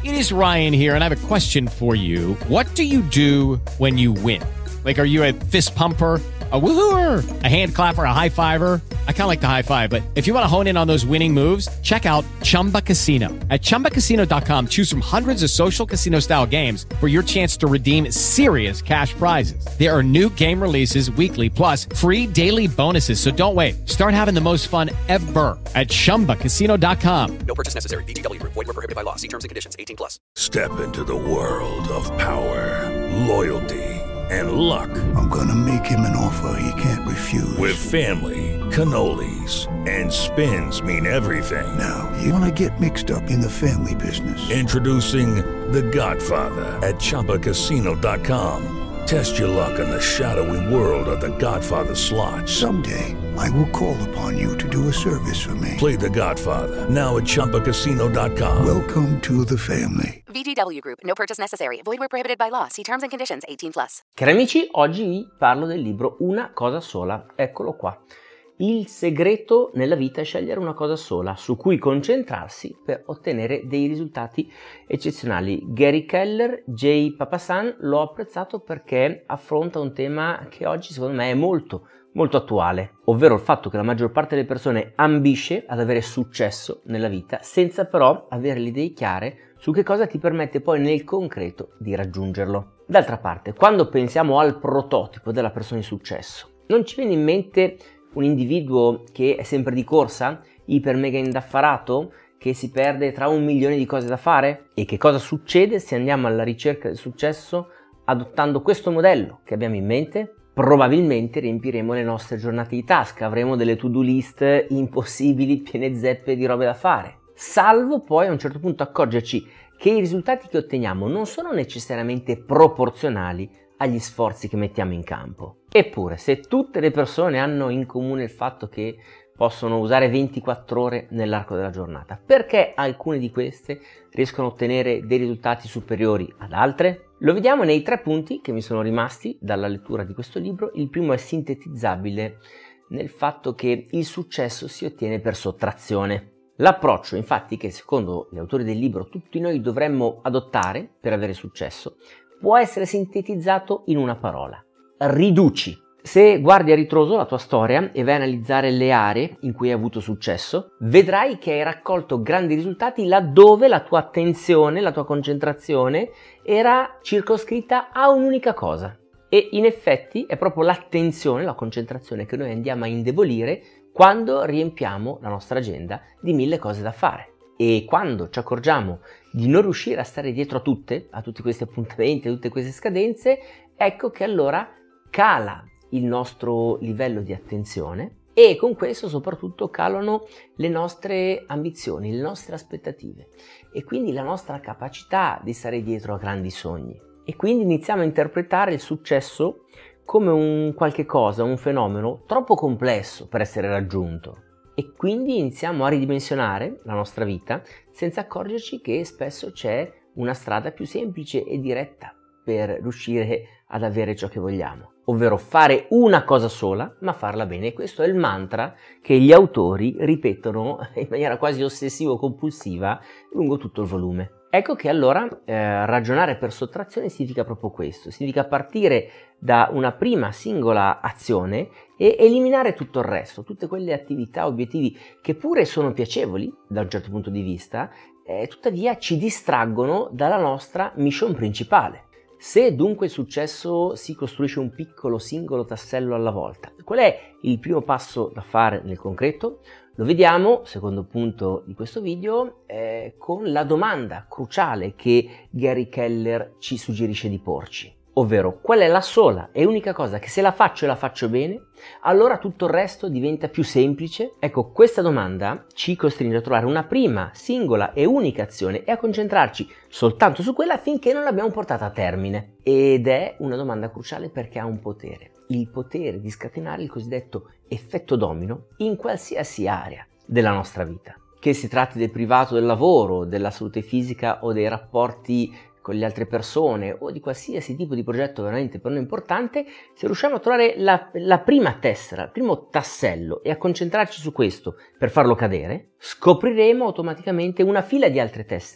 It is Ryan here, and I have a question for you. What do you do when you win? Like, are you a fist pumper, a woohooer, a hand clapper, a high fiver? I kind of like the high five, but if you want to hone in on those winning moves, check out Chumba Casino. At ChumbaCasino.com, choose from hundreds of social casino style games for your chance to redeem serious cash prizes. There are new game releases weekly, plus free daily bonuses. So don't wait. Start having the most fun ever at ChumbaCasino.com. No purchase necessary. VGW Group. Void where prohibited by law. See terms and conditions. 18+. Step into the world of power, loyalty, and luck. I'm gonna make him an offer he can't refuse. With family, cannolis, and spins mean everything. Now, you wanna get mixed up in the family business. Introducing The Godfather at ChumbaCasino.com. Test your luck in the shadowy world of The Godfather slot. Someday, I will call upon you to do a service for me. Play The Godfather now at ChumbaCasino.com. Welcome to the family. VGW Group. No purchase necessary. Void where prohibited by law. See terms and conditions. 18+. Cari amici, oggi vi parlo del libro Una cosa sola. Eccolo qua. Il segreto nella vita è scegliere una cosa sola su cui concentrarsi per ottenere dei risultati eccezionali. Gary Keller, Jay Papasan, l'ho apprezzato perché affronta un tema che oggi secondo me è molto attuale, ovvero il fatto che la maggior parte delle persone ambisce ad avere successo nella vita senza però avere le idee chiare su che cosa ti permette poi nel concreto di raggiungerlo. D'altra parte, quando pensiamo al prototipo della persona di successo, non ci viene in mente un individuo che è sempre di corsa, iper mega indaffarato, che si perde tra 1 milione di cose da fare? E che cosa succede se andiamo alla ricerca del successo adottando questo modello che abbiamo in mente? Probabilmente riempiremo le nostre giornate di tasca, avremo delle to-do list impossibili, piene zeppe di robe da fare. Salvo poi a un certo punto accorgerci che i risultati che otteniamo non sono necessariamente proporzionali agli sforzi che mettiamo in campo. Eppure, se tutte le persone hanno in comune il fatto che possono usare 24 ore nell'arco della giornata, perché alcune di queste riescono a ottenere dei risultati superiori ad altre? Lo vediamo nei 3 punti che mi sono rimasti dalla lettura di questo libro. Il primo è sintetizzabile nel fatto che il successo si ottiene per sottrazione. L'approccio, infatti, che secondo gli autori del libro tutti noi dovremmo adottare per avere successo, può essere sintetizzato in una parola: riduci. Se guardi a ritroso la tua storia e vai a analizzare le aree in cui hai avuto successo, vedrai che hai raccolto grandi risultati laddove la tua attenzione, la tua concentrazione era circoscritta a un'unica cosa. E in effetti è proprio l'attenzione, la concentrazione che noi andiamo a indebolire quando riempiamo la nostra agenda di 1000 cose da fare. E quando ci accorgiamo di non riuscire a stare dietro a tutti questi appuntamenti, a tutte queste scadenze, ecco che allora cala il nostro livello di attenzione e con questo soprattutto calano le nostre ambizioni, le nostre aspettative e quindi la nostra capacità di stare dietro a grandi sogni. E quindi iniziamo a interpretare il successo come un qualche cosa, un fenomeno troppo complesso per essere raggiunto. E quindi iniziamo a ridimensionare la nostra vita senza accorgerci che spesso c'è una strada più semplice e diretta per riuscire ad avere ciò che vogliamo, ovvero fare una cosa sola ma farla bene. E questo è il mantra che gli autori ripetono in maniera quasi ossessivo-compulsiva lungo tutto il volume. Ecco che allora ragionare per sottrazione significa proprio questo, significa partire da una prima singola azione e eliminare tutto il resto, tutte quelle attività, obiettivi che pure sono piacevoli da un certo punto di vista, tuttavia ci distraggono dalla nostra mission principale. Se dunque il successo si costruisce un piccolo singolo tassello alla volta, qual è il primo passo da fare nel concreto? Lo vediamo, secondo punto di questo video, con la domanda cruciale che Gary Keller ci suggerisce di porci. Ovvero, qual è la sola e unica cosa che se la faccio e la faccio bene, allora tutto il resto diventa più semplice? Ecco, questa domanda ci costringe a trovare una prima, singola e unica azione e a concentrarci soltanto su quella finché non l'abbiamo portata a termine. Ed è una domanda cruciale perché ha un potere. Il potere di scatenare il cosiddetto effetto domino in qualsiasi area della nostra vita. Che si tratti del privato, del lavoro, della salute fisica o dei rapporti con le altre persone o di qualsiasi tipo di progetto veramente per noi importante, se riusciamo a trovare la prima tessera, il primo tassello e a concentrarci su questo per farlo cadere, scopriremo automaticamente una fila di altre tessere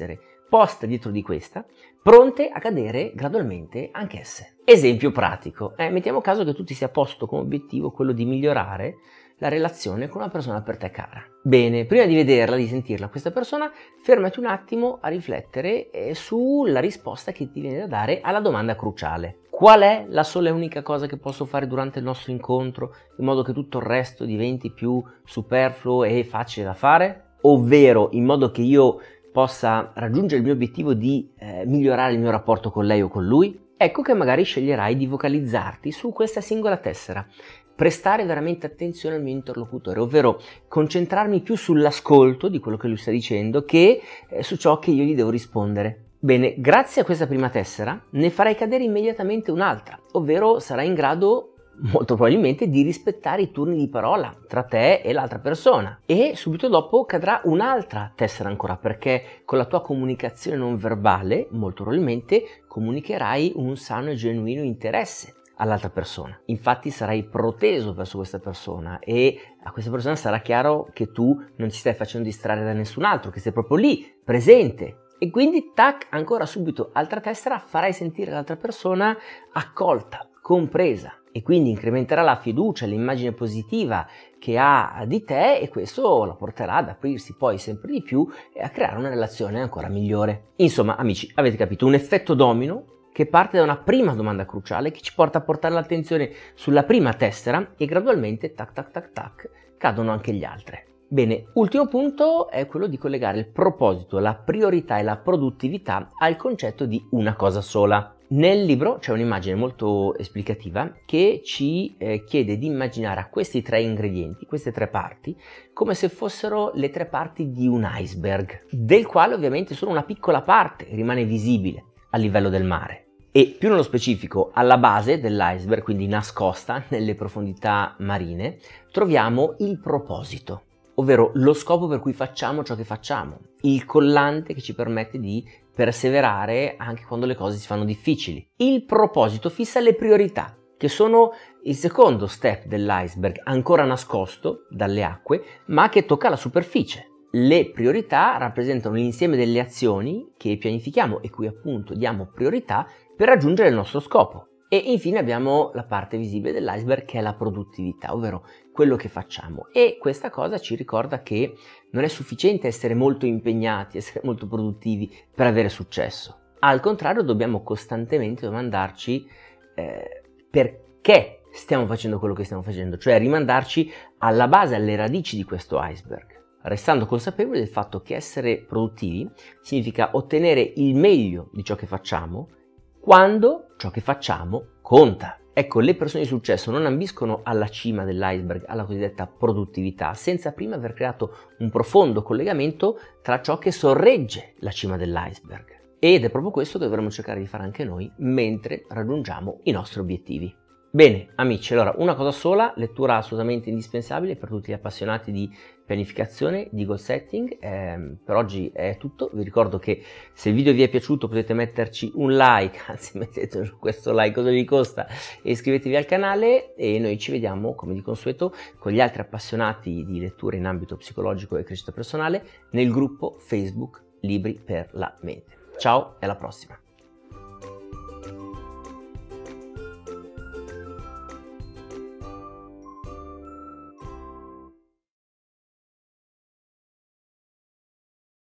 poste dietro di questa, pronte a cadere gradualmente anch'esse. Esempio pratico. Mettiamo caso che tu ti sia posto come obiettivo quello di migliorare la relazione con una persona per te cara. Bene, prima di vederla, di sentirla, questa persona, fermati un attimo a riflettere sulla risposta che ti viene da dare alla domanda cruciale. Qual è la sola e unica cosa che posso fare durante il nostro incontro in modo che tutto il resto diventi più superfluo e facile da fare? Ovvero in modo che io possa raggiungere il mio obiettivo di migliorare il mio rapporto con lei o con lui? Ecco che magari sceglierai di focalizzarti su questa singola tessera, prestare veramente attenzione al mio interlocutore, ovvero concentrarmi più sull'ascolto di quello che lui sta dicendo che su ciò che io gli devo rispondere. Bene, grazie a questa prima tessera ne farai cadere immediatamente un'altra, ovvero sarai in grado molto probabilmente di rispettare i turni di parola tra te e l'altra persona, e subito dopo cadrà un'altra tessera ancora, perché con la tua comunicazione non verbale molto probabilmente comunicherai un sano e genuino interesse all'altra persona. Infatti sarai proteso verso questa persona e a questa persona sarà chiaro che tu non ci stai facendo distrarre da nessun altro, che sei proprio lì, presente. E quindi, tac, ancora subito altra tessera, farai sentire l'altra persona accolta, compresa, e quindi incrementerà la fiducia, l'immagine positiva che ha di te, e questo la porterà ad aprirsi poi sempre di più e a creare una relazione ancora migliore. Insomma, amici, avete capito, un effetto domino che parte da una prima domanda cruciale che ci porta a portare l'attenzione sulla prima tessera e gradualmente, tac tac tac tac, cadono anche gli altri. Bene, ultimo punto è quello di collegare il proposito, la priorità e la produttività al concetto di una cosa sola. Nel libro c'è un'immagine molto esplicativa che ci chiede di immaginare a questi tre ingredienti, queste tre parti, come se fossero le tre parti di un iceberg, del quale ovviamente solo una piccola parte rimane visibile a livello del mare. E più nello specifico, alla base dell'iceberg, quindi nascosta nelle profondità marine, troviamo il proposito, ovvero lo scopo per cui facciamo ciò che facciamo, il collante che ci permette di perseverare anche quando le cose si fanno difficili. Il proposito fissa le priorità, che sono il secondo step dell'iceberg, ancora nascosto dalle acque, ma che tocca la superficie. Le priorità rappresentano l'insieme delle azioni che pianifichiamo e cui appunto diamo priorità per raggiungere il nostro scopo. E infine abbiamo la parte visibile dell'iceberg, che è la produttività, ovvero quello che facciamo. E questa cosa ci ricorda che non è sufficiente essere molto impegnati, essere molto produttivi per avere successo. Al contrario, dobbiamo costantemente domandarci perché stiamo facendo quello che stiamo facendo, cioè rimandarci alla base, alle radici di questo iceberg, restando consapevoli del fatto che essere produttivi significa ottenere il meglio di ciò che facciamo quando ciò che facciamo conta. Ecco, le persone di successo non ambiscono alla cima dell'iceberg, alla cosiddetta produttività, senza prima aver creato un profondo collegamento tra ciò che sorregge la cima dell'iceberg. Ed è proprio questo che dovremmo cercare di fare anche noi mentre raggiungiamo i nostri obiettivi. Bene, amici, allora una cosa sola, lettura assolutamente indispensabile per tutti gli appassionati di pianificazione, di goal setting. Per oggi è tutto. Vi ricordo che se il video vi è piaciuto potete metterci un like, anzi mettete questo like, cosa vi costa, e iscrivetevi al canale, e noi ci vediamo come di consueto con gli altri appassionati di lettura in ambito psicologico e crescita personale nel gruppo Facebook Libri per la Mente. Ciao e alla prossima!